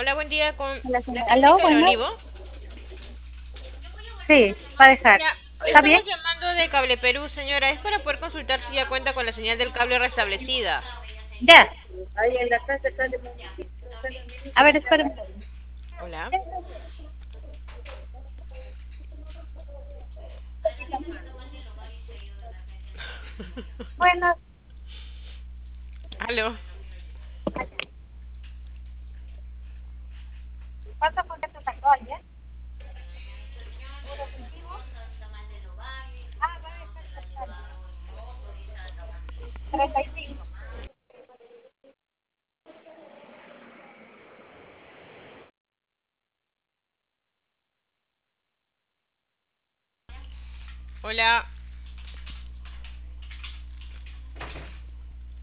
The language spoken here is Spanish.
Hola, buen día con Hola, la señora. ¿Aló? clínica del Bueno, Olivo. sí, va a dejar. Mira, ¿Está bien? estamos llamando de Cable Perú, señora. Es para poder consultar si ya cuenta con la señal del cable restablecida. Ya. A ver, espérame. Hola. Bueno, Aló. ¿cuánto fue que te sacó ayer? Ah, va a dejar 35. Hola.